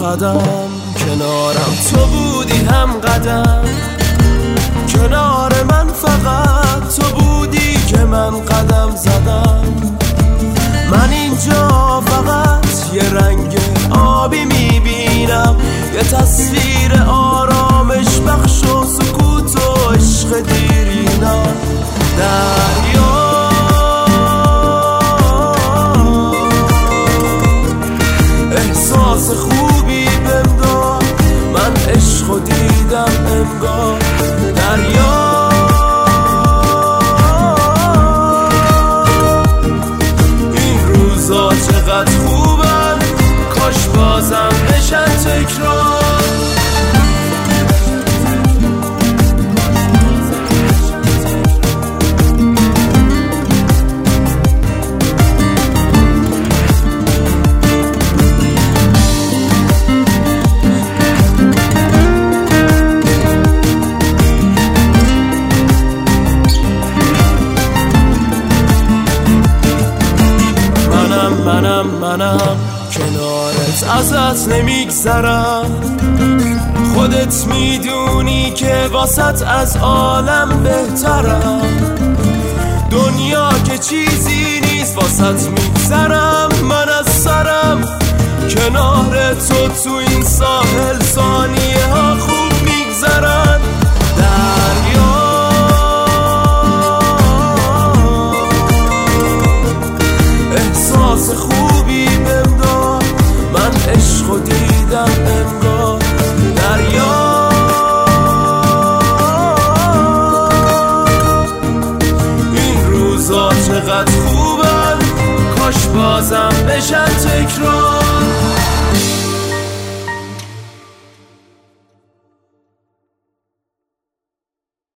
قدم کنارم تو بودی، هم قدم کنار من فقط تو بودی که من قدم زدم. من اینجا فقط یه رنگ آبی میبینم، یه تصویر آرامش بخش و سکوت و عشق دیرینم. دریا احساس خوبی بهم داد، من عشق و دیدم انگار. دریا این روزا چقدر خوبن، کاش بازم بشن تکرار. منم کنارت ازت نمیگذرم، خودت میدونی که واسط از عالم بهترم. دنیا که چیزی نیست واسط میگذرم، من از سرم کنار تو این ساحل ثانیه ها خوب میگذرن. دریا احساس خوبی بهم داد، من عشق و دیدم انگار. دریا این روزا چقدر خوبن، کاش بازم بشن تکرار.